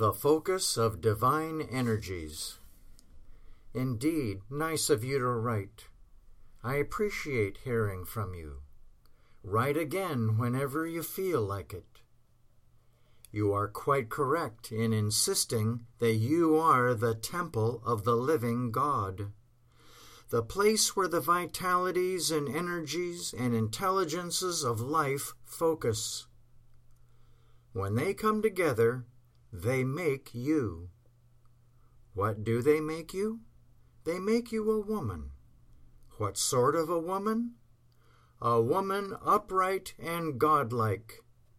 The focus of divine energies. Indeed, nice of you to write. I appreciate hearing from you. Write again whenever you feel like it. You are quite correct in insisting that you are the temple of the living God, the place where the vitalities and energies and intelligences of life focus. When they come together, they make you. What do they make you? They make you a woman. What sort of a woman? A woman upright and godlike.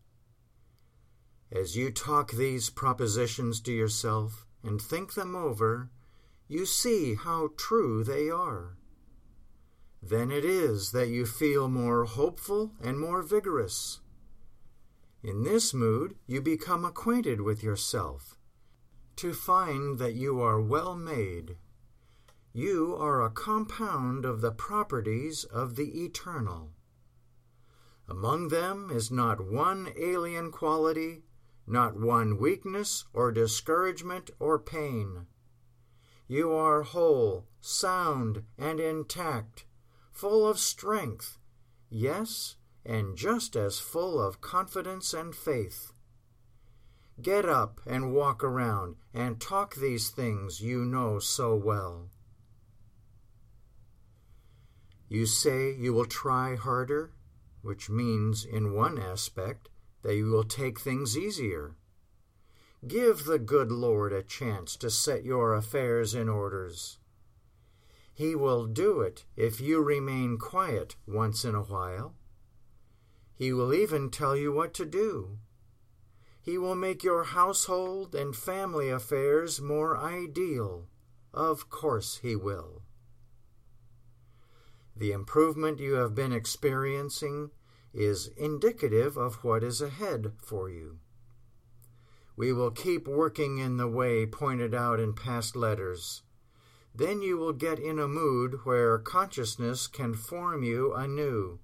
As you talk these propositions to yourself and think them over, you see how true they are. Then it is that you feel more hopeful and more vigorous. In this mood, you become acquainted with yourself, to find that you are well made. You are a compound of the properties of the eternal. Among them is not one alien quality, not one weakness or discouragement or pain. You are whole, sound, and intact, full of strength, yes, and just as full of confidence and faith. Get up and walk around and talk these things you know so well. You say you will try harder, which means, in one aspect, that you will take things easier. Give the good Lord a chance to set your affairs in orders. He will do it if you remain quiet once in a while. He will even tell you what to do. He will make your household and family affairs more ideal. Of course he will. The improvement you have been experiencing is indicative of what is ahead for you. We will keep working in the way pointed out in past letters. Then you will get in a mood where consciousness can form you anew.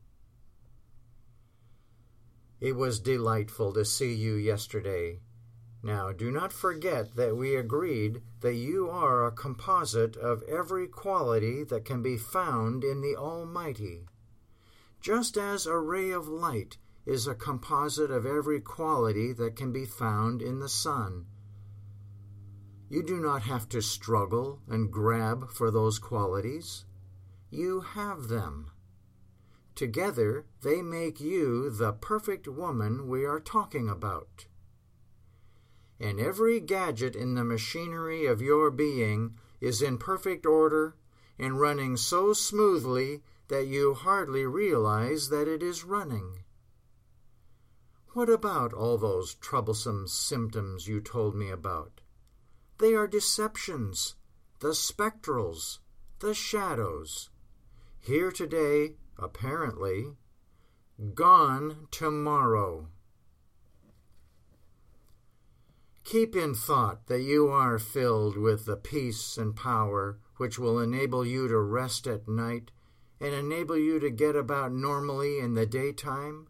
It was delightful to see you yesterday. Now, do not forget that we agreed that you are a composite of every quality that can be found in the Almighty, just as a ray of light is a composite of every quality that can be found in the sun. You do not have to struggle and grab for those qualities. You have them. Together, they make you the perfect woman we are talking about. And every gadget in the machinery of your being is in perfect order and running so smoothly that you hardly realize that it is running. What about all those troublesome symptoms you told me about? They are deceptions, the spectrals, the shadows. Here today, apparently, gone tomorrow. Keep in thought that you are filled with the peace and power which will enable you to rest at night and enable you to get about normally in the daytime.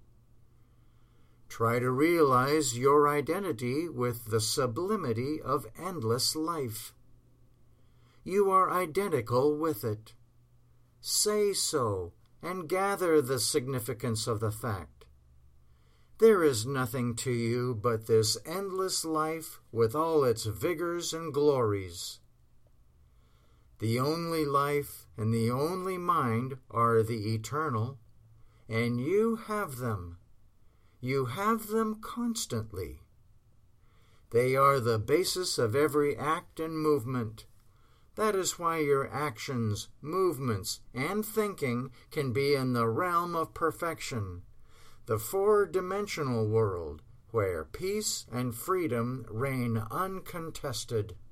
Try to realize your identity with the sublimity of endless life. You are identical with it. Say so, and gather the significance of the fact. There is nothing to you but this endless life with all its vigors and glories. The only life and the only mind are the eternal, and you have them. You have them constantly. They are the basis of every act and movement. That is why your actions, movements, and thinking can be in the realm of perfection, the four-dimensional world, where peace and freedom reign uncontested.